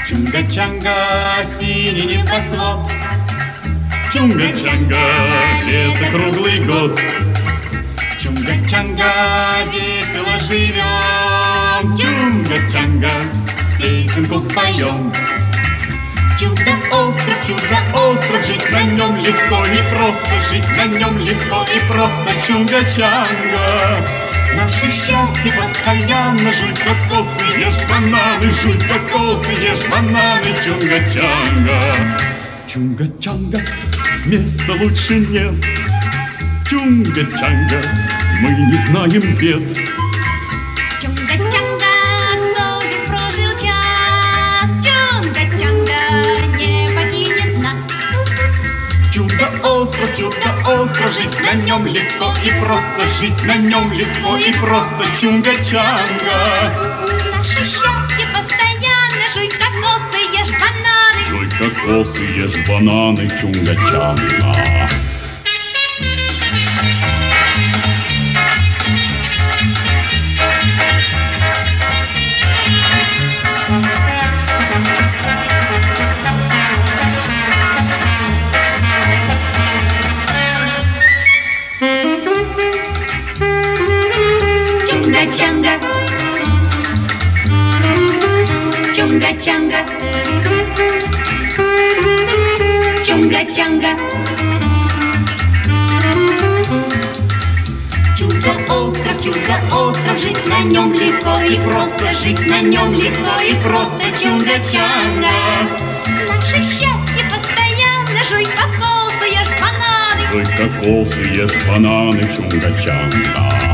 Чунга-чанга, синий небосвод. Чунга-чанга, лето круглый год. Чунга-чанга, весело живем. Чунга-чанга, песенку поем. Чудо-остров, жить на нем легко и просто, жить на нем легко и просто. Чунга-чанга, наше счастье постоянно. Жуй кокосы, ешь бананы, жуй кокосы, ешь бананы. Чунга-чанга. Чунга-чанга, места лучше нет. Чунга-чанга, мы не знаем бед. Чунга-чанга, кто здесь прожил час? Чунга-чанга не покинет нас. Чудо-остров, жить на нем легко и просто, жить на нем легко и просто. Чунга-чанга. Наше счастье постоянно. Жуй кокосы, ешь бананы. Жуй кокосы, ешь бананы. Чунга-чанга. Чунга-чанга, чунга-чанга, чунга-чанга. Чудо-остров, жить на нем легко и просто, жить на нем легко и просто. Чунга-чанга. Наше счастье постоянно. Жуй кокосы, ешь бананы. Жуй кокосы, ешь бананы. Чунга-чанга.